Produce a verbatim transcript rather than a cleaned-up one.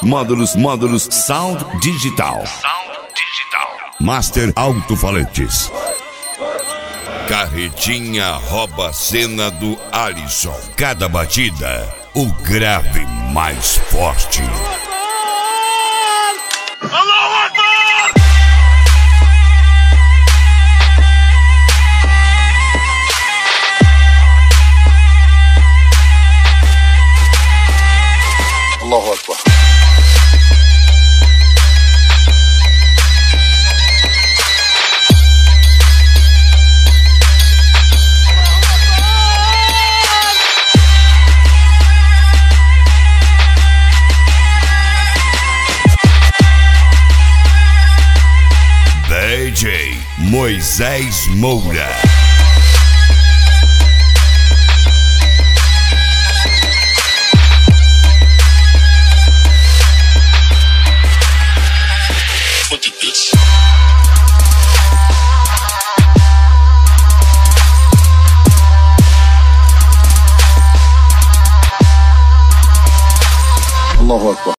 módulos, módulos, sound digital. Sound digital. Master alto-falantes. Carretinha rouba a cena do Alisson. Cada batida, o grave mais forte. Allahu Akbar! Allahu Akbar. D J Moisés Moura. Allahu Akbar.